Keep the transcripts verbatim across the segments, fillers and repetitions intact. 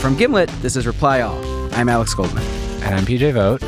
From Gimlet, this is Reply All. I'm Alex Goldman. And I'm P J Vogt.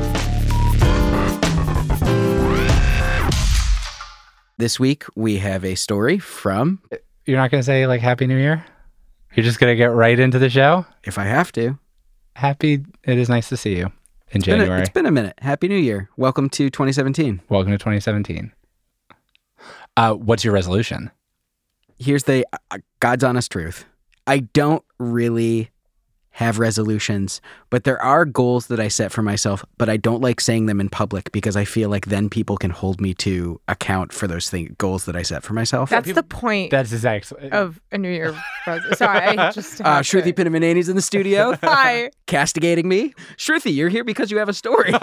This week, we have a story from... You're not going to say, like, Happy New Year? You're just going to get right into the show? If I have to. Happy, it is nice to see you in it's January. Been a, it's been a minute. Happy New Year. Welcome to twenty seventeen. Welcome to twenty seventeen. Uh, what's your resolution? Here's the uh, God's honest truth. I don't really have resolutions, but there are goals that I set for myself, but I don't like saying them in public because I feel like then people can hold me to account for those thing, goals that I set for myself. That's people, the point That's exactly. of a New Year resolution. Sorry, I just uh, Shruti Pinamanani's in the studio. Hi. Castigating me. Shruti, you're here because you have a story.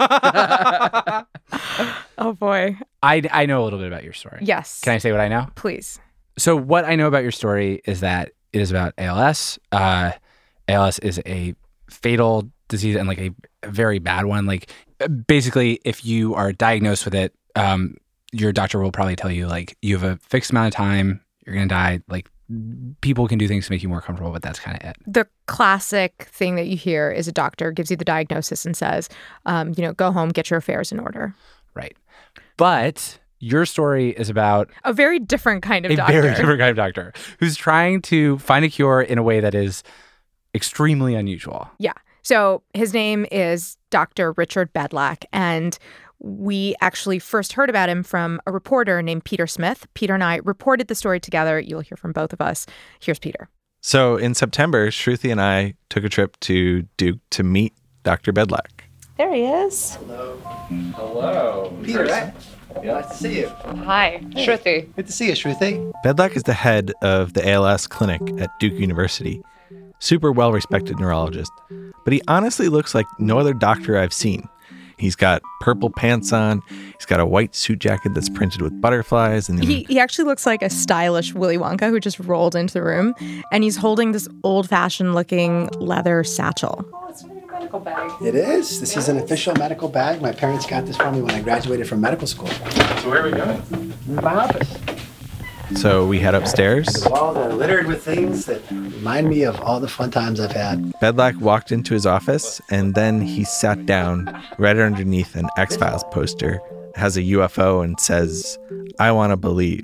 Oh, boy. I, I know a little bit about your story. Yes. Can I say what I know? Please. So what I know about your story is that it is about A L S. Uh, A L S is a fatal disease and like a, a very bad one. Like basically, if you are diagnosed with it, um, your doctor will probably tell you like you have a fixed amount of time, you're gonna die. Like people can do things to make you more comfortable, but that's kind of it. The classic thing that you hear is a doctor gives you the diagnosis and says, um, you know, go home, get your affairs in order. Right. But your story is about a very different kind of a doctor. A very different kind of doctor who's trying to find a cure in a way that is extremely unusual. Yeah. So his name is Doctor Richard Bedlak, and we actually first heard about him from a reporter named Peter Smith. Peter and I reported the story together. You'll hear from both of us. Here's Peter. So in September, Shruti and I took a trip to Duke to meet Doctor Bedlak. There he is. Hello. Hello. Peter, right? Yeah. Nice to see you. Hi, hey. Shruti. Good to see you, Shruti. Bedlak is the head of the A L S clinic at Duke University. Super well-respected neurologist. But he honestly looks like no other doctor I've seen. He's got purple pants on. He's got a white suit jacket that's printed with butterflies. And he, he actually looks like a stylish Willy Wonka who just rolled into the room. And he's holding this old-fashioned looking leather satchel. Oh, it's really a medical bag. It is. This is an official medical bag. My parents got this for me when I graduated from medical school. So where are we going? My office. So we head upstairs. The walls are littered with things that remind me of all the fun times I've had. Bedlak walked into his office, and then he sat down right underneath an X-Files poster. It has a U F O and says, "I want to believe."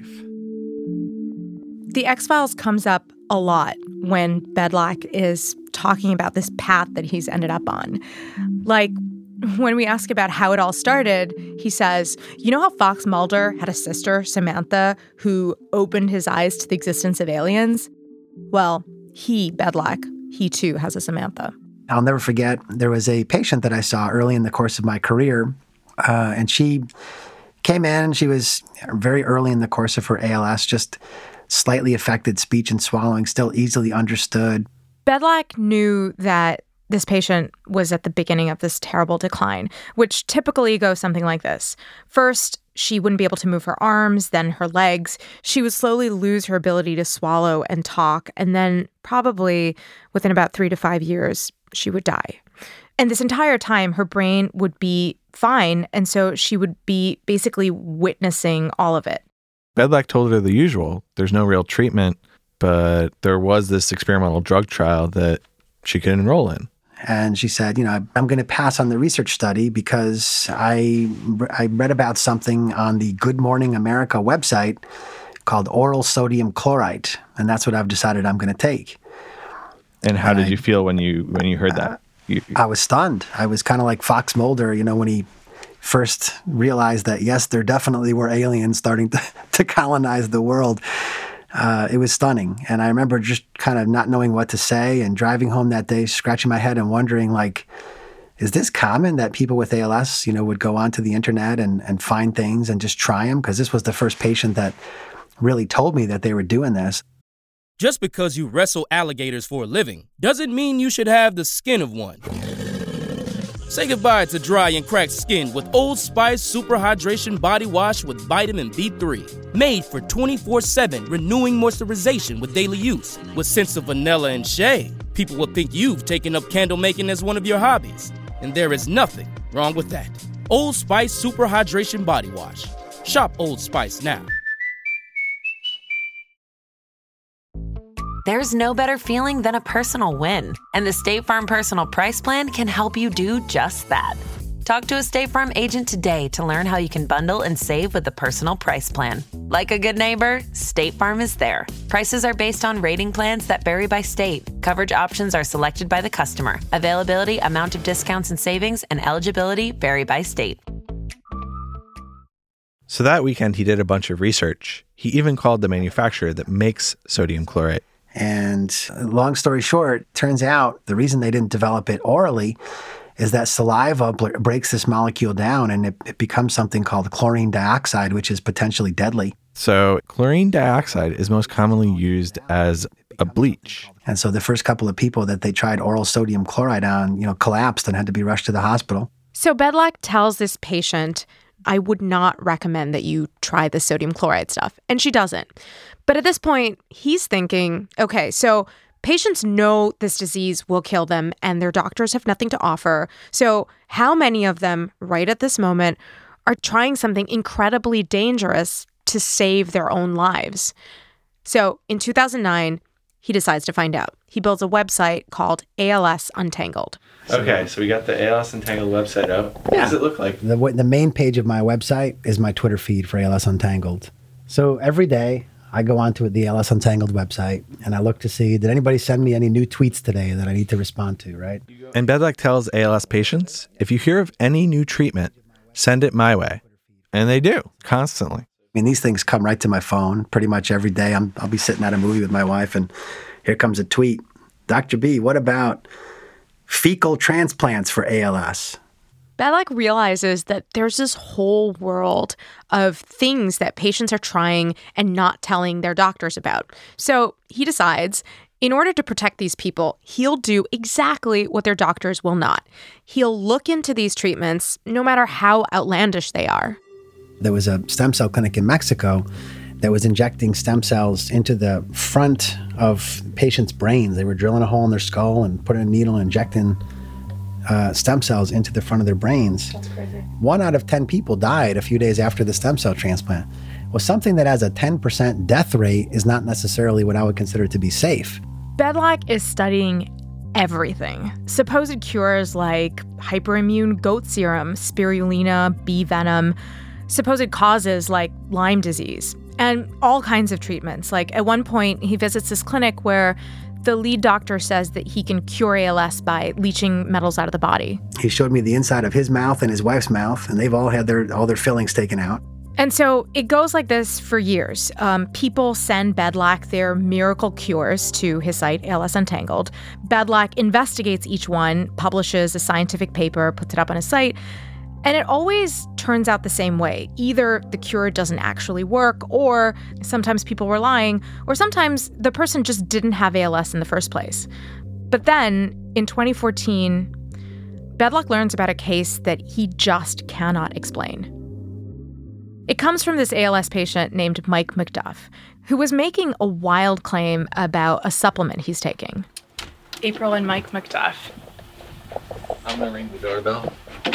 The X-Files comes up a lot when Bedlak is talking about this path that he's ended up on. Like, when we ask about how it all started, he says, you know how Fox Mulder had a sister, Samantha, who opened his eyes to the existence of aliens? Well, he, Bedlak, he too has a Samantha. I'll never forget, there was a patient that I saw early in the course of my career, uh, and she came in. She was very early in the course of her A L S, just slightly affected speech and swallowing, still easily understood. Bedlak knew that this patient was at the beginning of this terrible decline, which typically goes something like this. First, she wouldn't be able to move her arms, then her legs. She would slowly lose her ability to swallow and talk, and then probably within about three to five years, she would die. And this entire time, her brain would be fine, and so she would be basically witnessing all of it. Bedlak told her the usual. There's no real treatment, but there was this experimental drug trial that she could enroll in. And she said, you know, I'm going to pass on the research study because I, I read about something on the Good Morning America website called oral sodium chloride. And that's what I've decided I'm going to take. And how and did I, you feel when you when you heard that? You, I was stunned. I was kind of like Fox Mulder, you know, when he first realized that, yes, there definitely were aliens starting to, to colonize the world. Uh, it was stunning. And I remember just kind of not knowing what to say and driving home that day, scratching my head and wondering, like, is this common that people with A L S, you know, would go onto the internet and, and find things and just try them? Because this was the first patient that really told me that they were doing this. Just because you wrestle alligators for a living doesn't mean you should have the skin of one. Say goodbye to dry and cracked skin with Old Spice Super Hydration Body Wash with vitamin B three. Made for twenty-four seven renewing moisturization with daily use. With scents of vanilla and shea, people will think you've taken up candle making as one of your hobbies. And there is nothing wrong with that. Old Spice Super Hydration Body Wash. Shop Old Spice now. There's no better feeling than a personal win, and the State Farm Personal Price Plan can help you do just that. Talk to a State Farm agent today to learn how you can bundle and save with the Personal Price Plan. Like a good neighbor, State Farm is there. Prices are based on rating plans that vary by state. Coverage options are selected by the customer. Availability, amount of discounts and savings, and eligibility vary by state. So that weekend, he did a bunch of research. He even called the manufacturer that makes sodium chlorate. And long story short, turns out the reason they didn't develop it orally is that saliva bl- breaks this molecule down and it, it becomes something called chlorine dioxide, which is potentially deadly. So chlorine dioxide is most commonly used as a bleach. And so the first couple of people that they tried oral sodium chloride on, you know, collapsed and had to be rushed to the hospital. So Bedlack tells this patient, I would not recommend that you try the sodium chloride stuff. And she doesn't. But at this point, he's thinking, okay, so patients know this disease will kill them and their doctors have nothing to offer. So how many of them right at this moment are trying something incredibly dangerous to save their own lives? So in two thousand nine, he decides to find out. He builds a website called A L S Untangled. Okay, so we got the A L S Untangled website up. What Yeah. does it look like? The, the main page of my website is my Twitter feed for A L S Untangled. So every day I go onto the A L S Untangled website and I look to see, did anybody send me any new tweets today that I need to respond to, right? And Bedlack tells A L S patients, if you hear of any new treatment, send it my way. And they do, constantly. I mean, these things come right to my phone pretty much every day. I'm, I'll be sitting at a movie with my wife and here comes a tweet. Doctor B, what about fecal transplants for A L S? Bedlack realizes that there's this whole world of things that patients are trying and not telling their doctors about. So he decides, in order to protect these people, he'll do exactly what their doctors will not. He'll look into these treatments, no matter how outlandish they are. There was a stem cell clinic in Mexico that was injecting stem cells into the front of patients' brains. They were drilling a hole in their skull and putting a needle and injecting uh, stem cells into the front of their brains. That's crazy. One out of ten people died a few days after the stem cell transplant. Well, something that has a ten percent death rate is not necessarily what I would consider to be safe. Bedlack is studying everything. Supposed cures like hyperimmune goat serum, spirulina, bee venom, supposed causes like Lyme disease, and all kinds of treatments. Like at one point, he visits this clinic where the lead doctor says that he can cure A L S by leaching metals out of the body. He showed me the inside of his mouth and his wife's mouth, and they've all had their all their fillings taken out. And so it goes like this for years. Um, people send Bedlack their miracle cures to his site, A L S Untangled. Bedlack investigates each one, publishes a scientific paper, puts it up on his site, and it always turns out the same way. Either the cure doesn't actually work, or sometimes people were lying, or sometimes the person just didn't have A L S in the first place. But then, in twenty fourteen, Bedlack learns about a case that he just cannot explain. It comes from this A L S patient named Mike McDuff, who was making a wild claim about a supplement he's taking. April and Mike McDuff. I'm gonna ring the doorbell.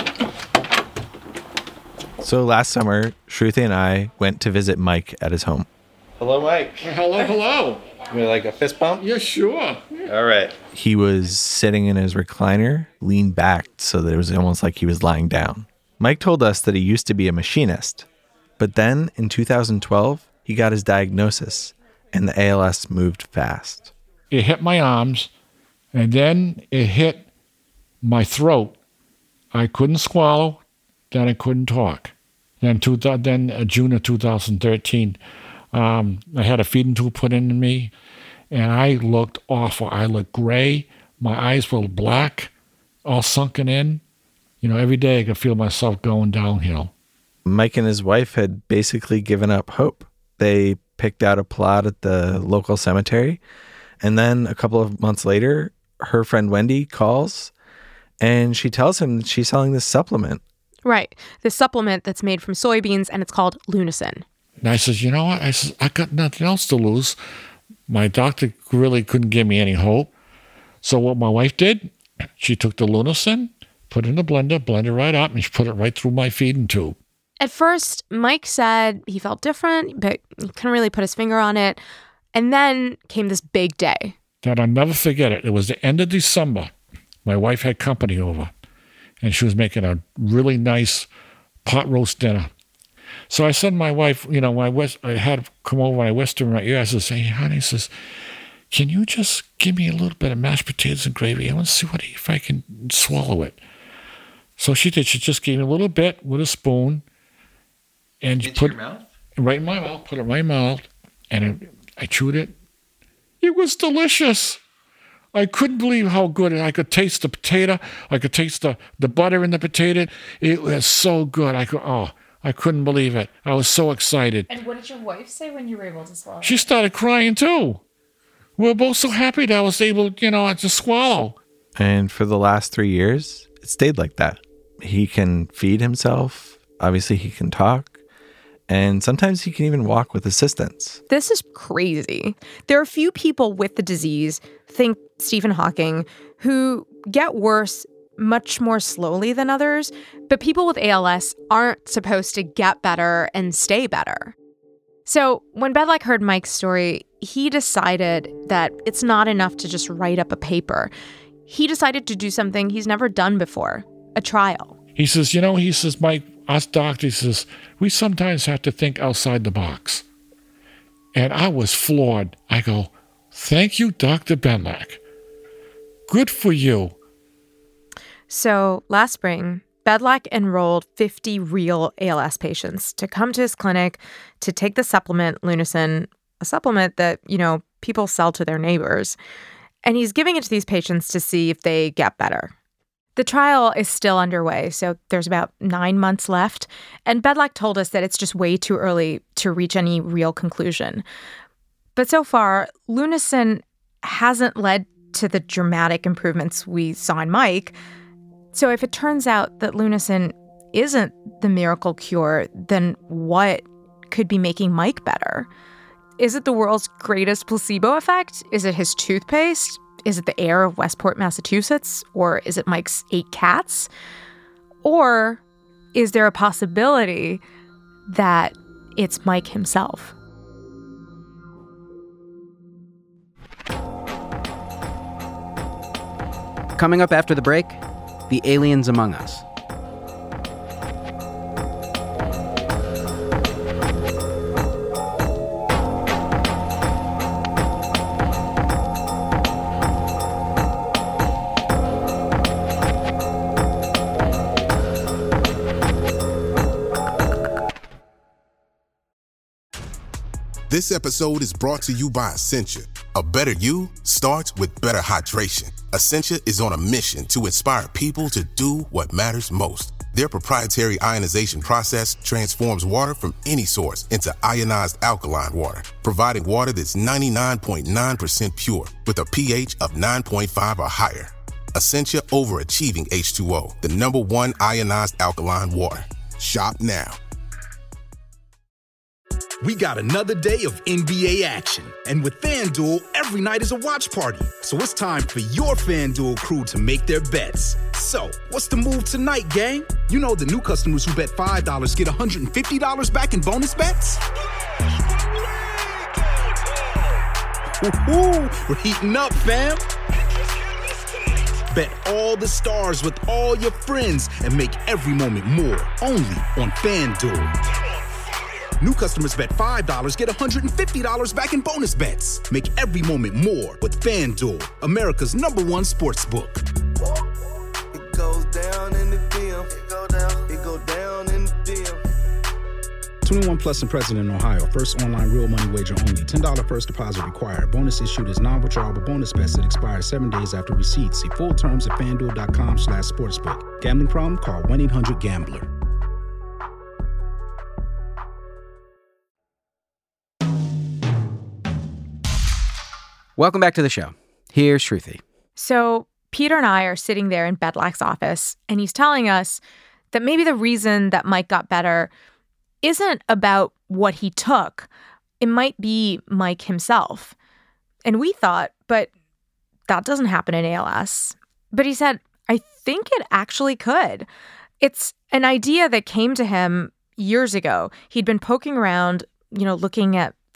So last summer, Shruti and I went to visit Mike at his home. Hello, Mike. Hello, hello. You like a fist bump? Yeah, sure. All right. He was sitting in his recliner, leaned back so that it was almost like he was lying down. Mike told us that he used to be a machinist, but then in two thousand twelve, he got his diagnosis, and the A L S moved fast. It hit my arms, and then it hit my throat. I couldn't swallow, then I couldn't talk. Then, two, then uh, June of two thousand thirteen, um, I had a feeding tube put into me, and I looked awful. I looked gray. My eyes were black, all sunken in. You know, every day I could feel myself going downhill. Mike and his wife had basically given up hope. They picked out a plot at the local cemetery, and then a couple of months later, her friend Wendy calls, and she tells him that she's selling this supplement. Right. This supplement that's made from soybeans, and it's called Lunasin. And I says, you know what? I says, I got nothing else to lose. My doctor really couldn't give me any hope. So what my wife did, she took the Lunasin, put it in the blender, blended right up, and she put it right through my feeding tube. At first, Mike said he felt different, but he couldn't really put his finger on it. And then came this big day. That I'll never forget it. It was the end of December. My wife had company over, and she was making a really nice pot roast dinner. So I said to my wife, you know, when I, whis- I had her come over and I whispered in my ear, I said, hey, honey, I says, can you just give me a little bit of mashed potatoes and gravy? I want to see what if I can swallow it. So she did. She just gave me a little bit with a spoon. And Into put your mouth? Right in my mouth, put it right in my mouth, and it, I chewed it. It was delicious. I couldn't believe how good it. I could taste the potato. I could taste the, the butter in the potato. It was so good. I could, oh, I couldn't believe it. I was so excited. And what did your wife say when you were able to swallow? She started crying too. We were both so happy that I was able, you know, to swallow. And for the last three years, it stayed like that. He can feed himself. Obviously, he can talk. And sometimes he can even walk with assistance. This is crazy. There are few people with the disease, think Stephen Hawking, who get worse much more slowly than others. But people with A L S aren't supposed to get better and stay better. So when Bedlak heard Mike's story, he decided that it's not enough to just write up a paper. He decided to do something he's never done before, a trial. He says, you know, he says, Mike, us doctors, he says, we sometimes have to think outside the box. And I was floored. I go, thank you, Doctor Bedlak. Good for you. So last spring, Bedlak enrolled fifty real A L S patients to come to his clinic to take the supplement Lunasen, a supplement that, you know, people sell to their neighbors. And he's giving it to these patients to see if they get better. The trial is still underway, so there's about nine months left. And Bedlak told us that it's just way too early to reach any real conclusion. But so far, Lunasen hasn't led to the dramatic improvements we saw in Mike. So if it turns out that Lunasen isn't the miracle cure, then what could be making Mike better? Is it the world's greatest placebo effect? Is it his toothpaste? Is it the air of Westport, Massachusetts? Or is it Mike's eight cats? Or is there a possibility that it's Mike himself? Coming up after the break, the aliens among us. This episode is brought to you by Essentia. A better you starts with better hydration. Essentia is on a mission to inspire people to do what matters most. Their proprietary ionization process transforms water from any source into ionized alkaline water, providing water that's ninety-nine point nine percent pure with a pH of nine point five or higher. Essentia overachieving H two O, the number one ionized alkaline water. Shop now. We got another day of N B A action. And with FanDuel, every night is a watch party. So it's time for your FanDuel crew to make their bets. So, what's the move tonight, gang? You know the new customers who bet five dollars get one hundred fifty dollars back in bonus bets? Woo-hoo, we're heating up, fam. Bet all the stars with all your friends and make every moment more. Only on FanDuel. New customers bet five dollars, get one hundred fifty dollars back in bonus bets. Make every moment more with FanDuel, America's number one sports book. It goes down in the D M. It go down. It go down in the D M. twenty-one plus and present in Ohio. First online real money wager only. ten dollars first deposit required. Bonus issued as non-withdrawable bonus bets that expire seven days after receipt. See full terms at FanDuel.com slash sportsbook. Gambling problem? Call one eight hundred gambler. Welcome back to the show. Here's Shruti. So Peter and I are sitting there in Bedlak's office, and he's telling us that maybe the reason that Mike got better isn't about what he took. It might be Mike himself. And we thought, but that doesn't happen in A L S. But he said, I think it actually could. It's an idea that came to him years ago. He'd been poking around, you know, looking at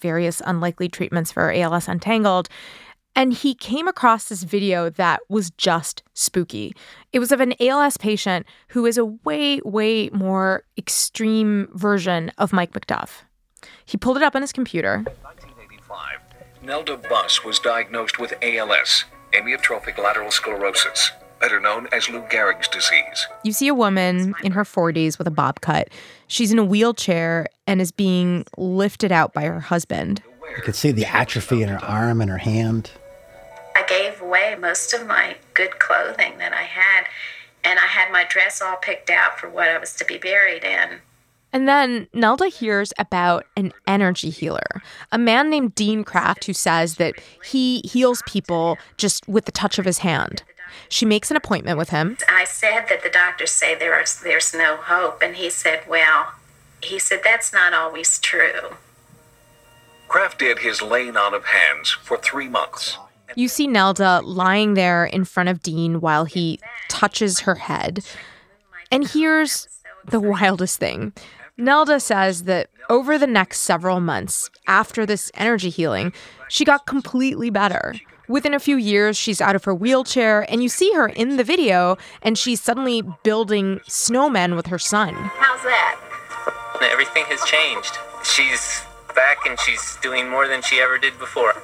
various unlikely treatments for A L S Untangled. And he came across this video that was just spooky. It was of an A L S patient who is a way, way more extreme version of Mike McDuff. He pulled it up on his computer. nineteen eighty-five, Nelda Buss was diagnosed with A L S, amyotrophic lateral sclerosis, better known as Lou Gehrig's disease. You see a woman in her forties with a bob cut. She's in a wheelchair and is being lifted out by her husband. You could see the atrophy in her arm and her hand. I gave away most of my good clothing that I had, and I had my dress all picked out for what I was to be buried in. And then Nelda hears about an energy healer, a man named Dean Kraft who says that he heals people just with the touch of his hand. She makes an appointment with him. I said that the doctors say there is, there's no hope, and he said, well, he said, that's not always true. Kraft did his laying on of hands for three months. You see Nelda lying there in front of Dean while he touches her head. And here's the wildest thing. Nelda says that over the next several months after this energy healing, she got completely better. Within a few years, she's out of her wheelchair, and you see her in the video, and she's suddenly building snowmen with her son. How's that? Everything has changed. She's back, and she's doing more than she ever did before.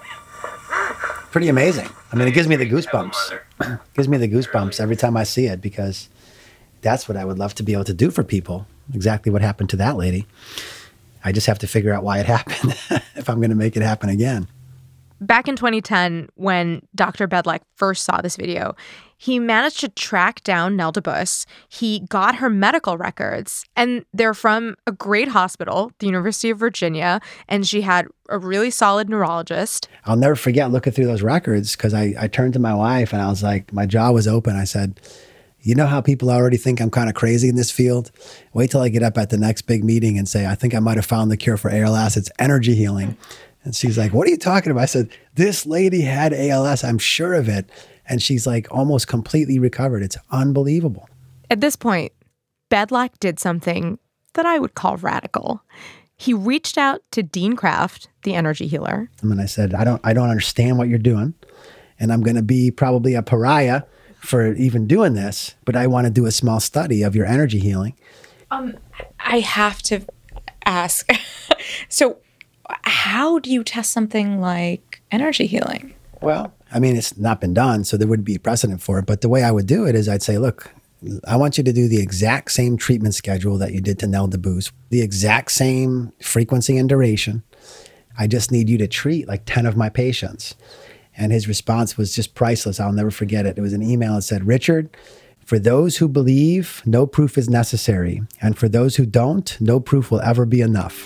Pretty amazing. I mean, it gives me the goosebumps. It gives me the goosebumps every time I see it, because that's what I would love to be able to do for people. Exactly what happened to that lady. I just have to figure out why it happened if I'm going to make it happen again. Back in twenty ten, when Doctor Bedlak first saw this video, he managed to track down Nelda Buss. He got her medical records, and they're from a great hospital, the University of Virginia, and she had a really solid neurologist. I'll never forget looking through those records, because I, I turned to my wife and I was like, my jaw was open. I said, you know how people already think I'm kind of crazy in this field? Wait till I get up at the next big meeting and say, I think I might have found the cure for A L S. It's energy healing. And she's like, what are you talking about? I said, this lady had A L S. I'm sure of it. And she's like almost completely recovered. It's unbelievable. At this point, Bedlak did something that I would call radical. He reached out to Dean Kraft, the energy healer. And I said, I don't, I don't understand what you're doing. And I'm going to be probably a pariah for even doing this, but I want to do a small study of your energy healing. Um, I have to ask. So how do you test something like energy healing? Well, I mean, it's not been done, so there would be precedent for it. But the way I would do it is I'd say, look, I want you to do the exact same treatment schedule that you did to Nelda Buss, the exact same frequency and duration. I just need you to treat like ten of my patients. And his response was just priceless. I'll never forget it. It was an email that said, Richard, for those who believe, no proof is necessary. And for those who don't, no proof will ever be enough.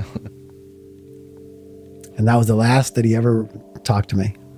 And that was the last that he ever talked to me.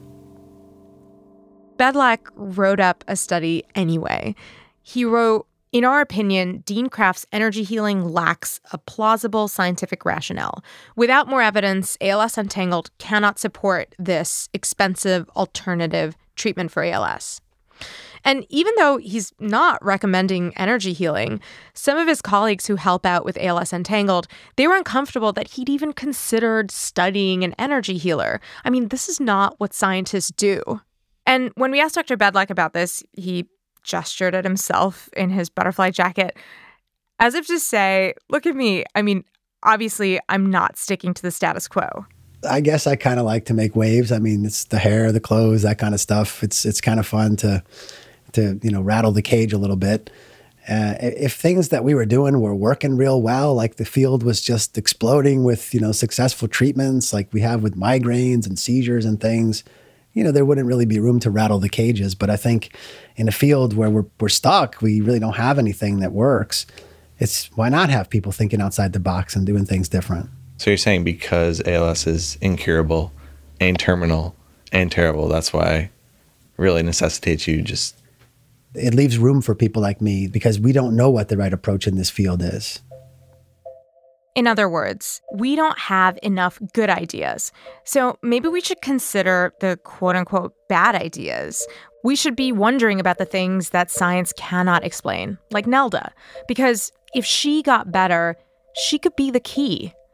Bedlak wrote up a study anyway. He wrote, in our opinion, Dean Kraft's energy healing lacks a plausible scientific rationale. Without more evidence, A L S Untangled cannot support this expensive alternative treatment for A L S. And even though he's not recommending energy healing, some of his colleagues who help out with A L S Untangled, they were uncomfortable that he'd even considered studying an energy healer. I mean, this is not what scientists do. And when we asked Doctor Bedlak about this, he gestured at himself in his butterfly jacket, as if to say, look at me. I mean, obviously, I'm not sticking to the status quo. I guess I kind of like to make waves. I mean, it's the hair, the clothes, that kind of stuff. It's it's kind of fun to, to you know, rattle the cage a little bit. Uh, if things that we were doing were working real well, like the field was just exploding with, you know, successful treatments like we have with migraines and seizures and things, you know, there wouldn't really be room to rattle the cages. But I think in a field where we're we're stuck, we really don't have anything that works. It's why not have people thinking outside the box and doing things different? So you're saying because A L S is incurable and terminal and terrible, that's why it really necessitates you just... It leaves room for people like me because we don't know what the right approach in this field is. In other words, we don't have enough good ideas. So maybe we should consider the quote-unquote bad ideas. We should be wondering about the things that science cannot explain, like Nelda. Because if she got better, she could be the key.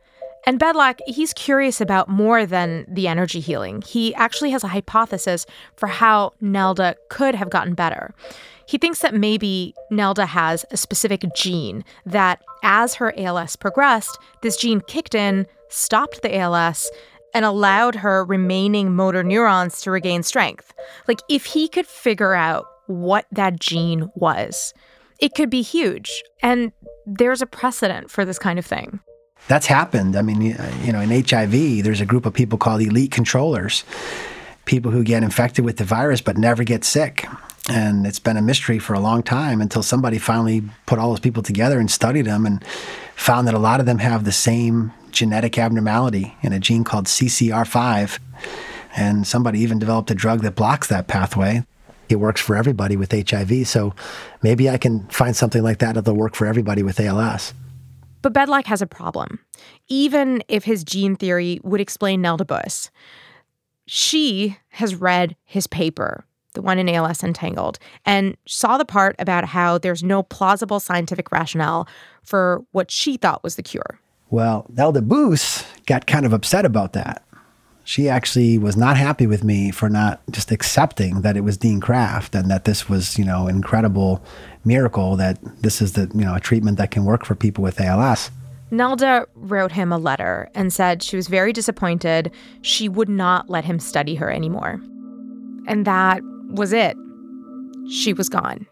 And Bedlak, he's curious about more than the energy healing. He actually has a hypothesis for how Nelda could have gotten better. He thinks that maybe Nelda has a specific gene that, as her A L S progressed, this gene kicked in, stopped the A L S, and allowed her remaining motor neurons to regain strength. Like, if he could figure out what that gene was, it could be huge. And there's a precedent for this kind of thing. That's happened. I mean, you know, in H I V, there's a group of people called elite controllers, people who get infected with the virus but never get sick. And it's been a mystery for a long time until somebody finally put all those people together and studied them and found that a lot of them have the same genetic abnormality in a gene called C C R five. And somebody even developed a drug that blocks that pathway. It works for everybody with H I V. So maybe I can find something like that that'll work for everybody with A L S. But Bedlak has a problem. Even if his gene theory would explain Nelda Buss, she has read his paper, the one in A L S Untangled, and saw the part about how there's no plausible scientific rationale for what she thought was the cure. Well, Nelda Buss got kind of upset about that. She actually was not happy with me for not just accepting that it was Dean Kraft and that this was, you know, an incredible miracle, that this is the, you know, a treatment that can work for people with A L S. Nelda wrote him a letter and said she was very disappointed. She would not let him study her anymore. And that was it. She was gone.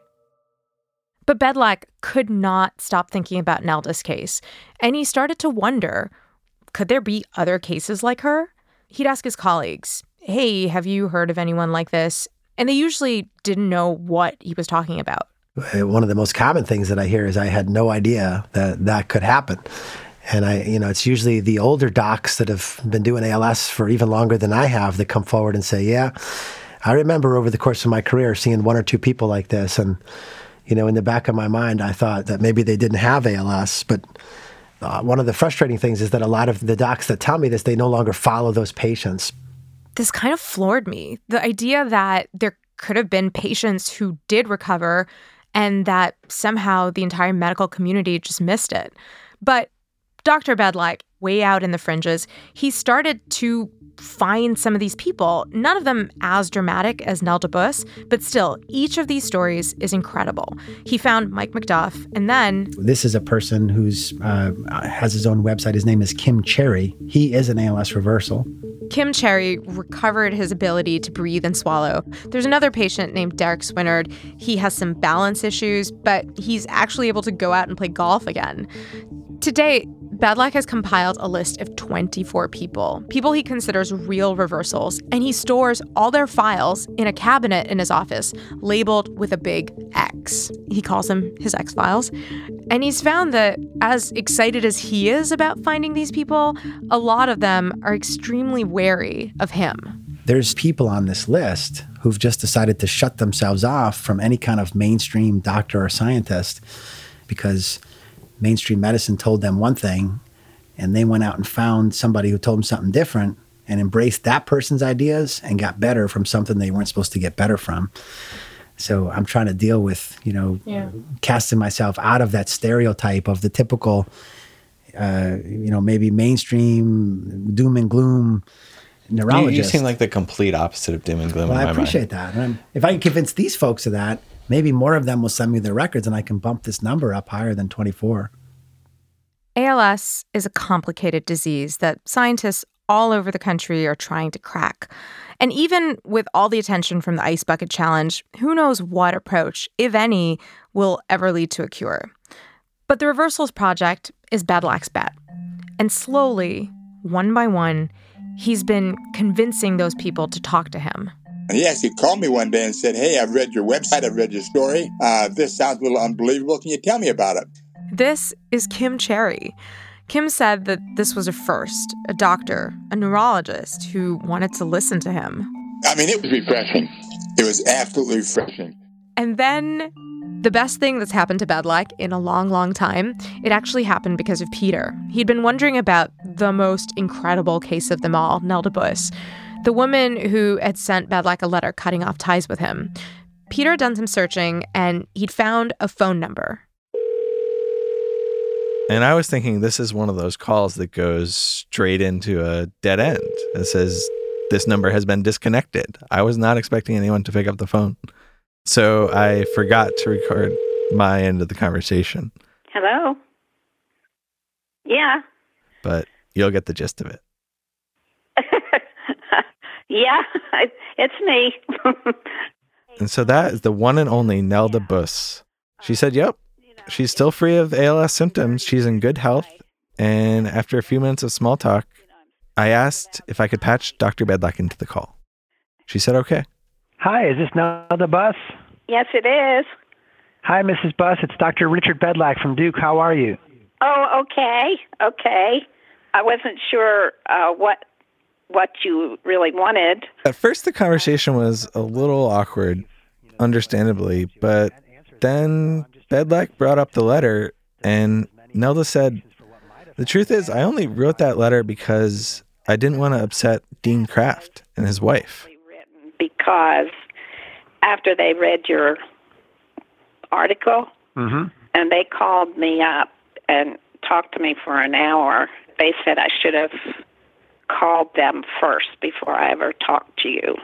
But Bedlak could not stop thinking about Nelda's case, and he started to wonder, could there be other cases like her? He'd ask his colleagues, hey, have you heard of anyone like this? And they usually didn't know what he was talking about. One of the most common things that I hear is I had no idea that that could happen. And I, you know, it's usually the older docs that have been doing A L S for even longer than I have that come forward and say, yeah, I remember over the course of my career seeing one or two people like this. And, you know, in the back of my mind, I thought that maybe they didn't have A L S. But uh, one of the frustrating things is that a lot of the docs that tell me this, they no longer follow those patients. This kind of floored me. The idea that there could have been patients who did recover and that somehow the entire medical community just missed it. But Doctor Bedlak, way out in the fringes, he started to find some of these people, none of them as dramatic as Nelda Buss, but still, each of these stories is incredible. He found Mike McDuff, and then... This is a person who's uh, has his own website. His name is Kim Cherry. He is an A L S reversal. Kim Cherry recovered his ability to breathe and swallow. There's another patient named Derek Swinard. He has some balance issues, but he's actually able to go out and play golf again. Today, Bedlak has compiled a list of twenty-four people, people he considers real reversals, and he stores all their files in a cabinet in his office labeled with a big X. He calls them his X files. And he's found that as excited as he is about finding these people, a lot of them are extremely wary of him. There's people on this list who've just decided to shut themselves off from any kind of mainstream doctor or scientist because mainstream medicine told them one thing, and they went out and found somebody who told them something different and embraced that person's ideas and got better from something they weren't supposed to get better from. So I'm trying to deal with, you know, yeah. casting myself out of that stereotype of the typical, uh, you know, maybe mainstream doom and gloom neurologist. You, you seem like the complete opposite of doom and gloom. Well, in I my appreciate mind. that. And if I can convince these folks of that, maybe more of them will send me their records and I can bump this number up higher than twenty-four. A L S is a complicated disease that scientists all over the country are trying to crack. And even with all the attention from the Ice Bucket Challenge, who knows what approach, if any, will ever lead to a cure. But the Reversals Project is Bedlak's bet. And slowly, one by one, he's been convincing those people to talk to him. And he actually called me one day and said, hey, I've read your website, I've read your story. Uh, this sounds a little unbelievable. Can you tell me about it? This is Kim Cherry. Kim said that this was a first, a doctor, a neurologist who wanted to listen to him. I mean, it was refreshing. It was absolutely refreshing. And then the best thing that's happened to Bedlak in a long, long time, it actually happened because of Peter. He'd been wondering about the most incredible case of them all, Nelda Buss, the woman who had sent Bedlak a letter cutting off ties with him. Peter had done some searching, and he'd found a phone number. And I was thinking this is one of those calls that goes straight into a dead end. It says, this number has been disconnected. I was not expecting anyone to pick up the phone. So I forgot to record my end of the conversation. Hello? Yeah. But you'll get the gist of it. Yeah, it's me. And so that is the one and only Nelda Buss. She said, yep, she's still free of A L S symptoms. She's in good health. And after a few minutes of small talk, I asked if I could patch Doctor Bedlack into the call. She said, okay. Hi, is this Nelda Buss? Yes, it is. Hi, Missus Buss. It's Doctor Richard Bedlack from Duke. How are you? Oh, okay, okay. I wasn't sure uh, what what you really wanted. At first, the conversation was a little awkward, understandably, but then Bedlack brought up the letter, and Nelda said, the truth is, I only wrote that letter because I didn't want to upset Dean Kraft and his wife. Because after they read your article, mm-hmm. and they called me up and talked to me for an hour, they said I should have called them first before I ever talked to you.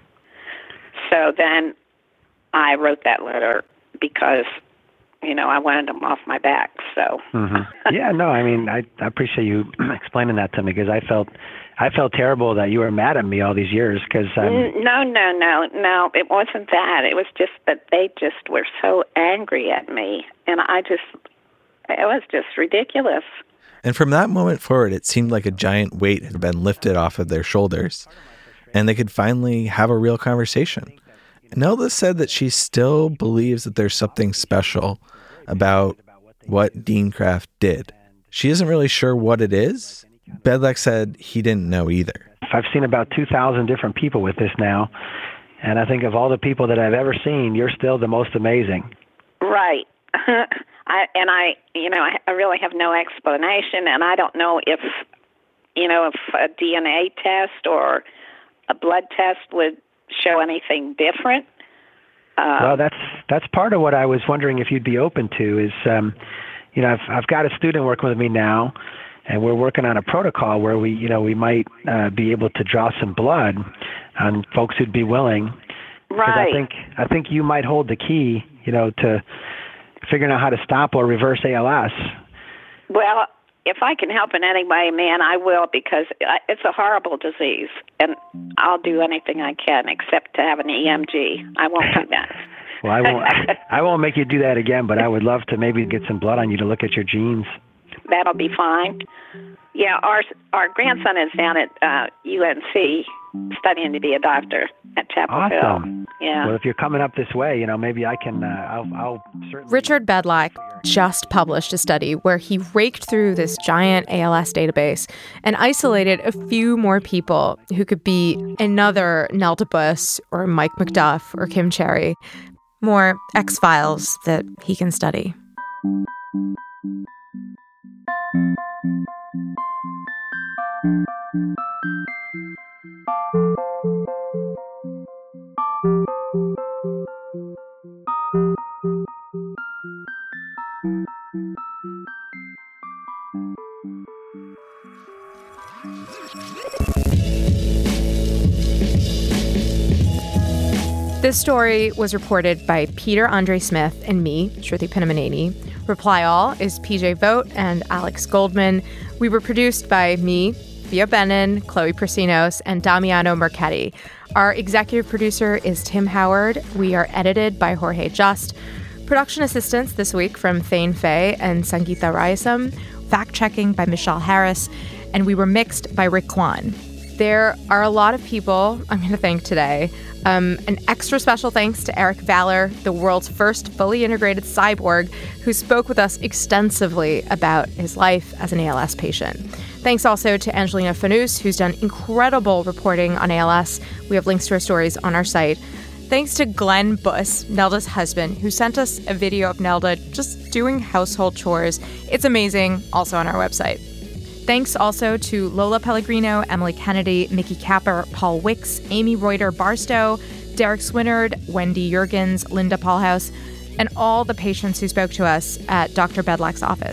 So then I wrote that letter because, you know, I wanted them off my back. So mm-hmm. yeah, no, I mean, I, I appreciate you explaining that to me because I felt I felt terrible that you were mad at me all these years. Because no, no, no, no, it wasn't that. It was just that they just were so angry at me, and I just it was just ridiculous. And from that moment forward, it seemed like a giant weight had been lifted off of their shoulders, and they could finally have a real conversation. Nelda said that she still believes that there's something special about what Dean Kraft did. She isn't really sure what it is. Bedlack said he didn't know either. I've seen about two thousand different people with this now, and I think of all the people that I've ever seen, you're still the most amazing. Right. I, and I, you know, I really have no explanation, and I don't know if, you know, if a D N A test or a blood test would show anything different. Uh, well, that's that's part of what I was wondering if you'd be open to is, um, you know, I've I've got a student working with me now, and we're working on a protocol where we, you know, we might uh, be able to draw some blood on folks who'd be willing. Right. I think I think you might hold the key, you know, to figuring out how to stop or reverse A L S. Well, if I can help in any way, man, I will, because it's a horrible disease, and I'll do anything I can except to have an E M G. I won't do that. Well, I won't. I won't make you do that again, but I would love to maybe get some blood on you to look at your genes. That'll be fine. Yeah, our our grandson is down at uh, U N C studying to be a doctor at Chapel Awesome. Hill. Yeah. Well, if you're coming up this way, you know, maybe I can. Uh, I'll, I'll certainly. Richard Bedlack just published a study where he raked through this giant A L S database and isolated a few more people who could be another Nelda Buss or Mike McDuff or Kim Cherry. More X-Files that he can study. This story was reported by Peter Andre Smith and me, Shruti Pinamaneni. Reply All is P J Vogt and Alex Goldman. We were produced by me, Via Benin, Chloe Prasinos, and Damiano Marchetti. Our executive producer is Tim Howard. We are edited by Jorge Just. Production assistance this week from Thane Fay and Sangeeta Rayasam. Fact-checking by Michelle Harris. And we were mixed by Rick Kwan. There are a lot of people I'm going to thank today. Um, an extra special thanks to Eric Valor, the world's first fully integrated cyborg, who spoke with us extensively about his life as an A L S patient. Thanks also to Angelina Fanous, who's done incredible reporting on A L S. We have links to her stories on our site. Thanks to Glenn Buss, Nelda's husband, who sent us a video of Nelda just doing household chores. It's amazing, also on our website. Thanks also to Lola Pellegrino, Emily Kennedy, Mickey Capper, Paul Wicks, Amy Reuter Barstow, Derek Swinard, Wendy Jurgens, Linda Paulhouse, and all the patients who spoke to us at Doctor Bedlack's office.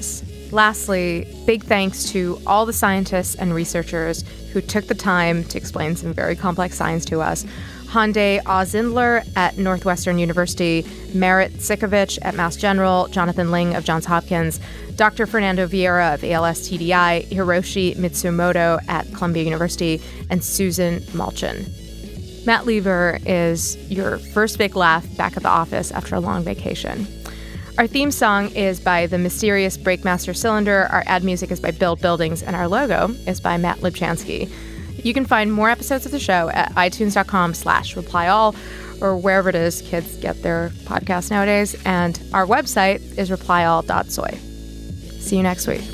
Lastly, big thanks to all the scientists and researchers who took the time to explain some very complex science to us. Hande Ozindler at Northwestern University, Merit Sikovich at Mass General, Jonathan Ling of Johns Hopkins, Doctor Fernando Vieira of A L S T D I, Hiroshi Mitsumoto at Columbia University, and Susan Malchin. Matt Lever is your first big laugh back at the office after a long vacation. Our theme song is by the mysterious Breakmaster Cylinder, our ad music is by Build Buildings, and our logo is by Matt Lubchansky. You can find more episodes of the show at itunes.com slash reply all, or wherever it is kids get their podcasts nowadays. And our website is reply all dot soy. See you next week.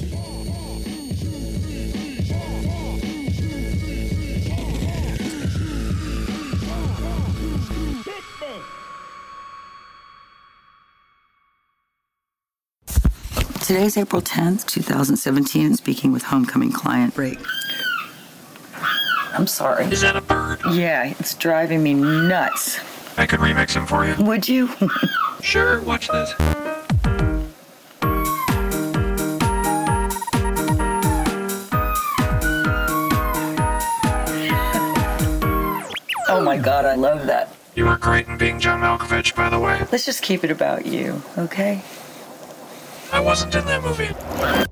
Today's April tenth, twenty seventeen, speaking with homecoming client. Break. I'm sorry. Is that a bird? Yeah, it's driving me nuts. I could remix him for you. Would you? Sure, watch this. Oh my God, I love that. You were great in being John Malkovich, by the way. Let's just keep it about you, okay? I wasn't in that movie.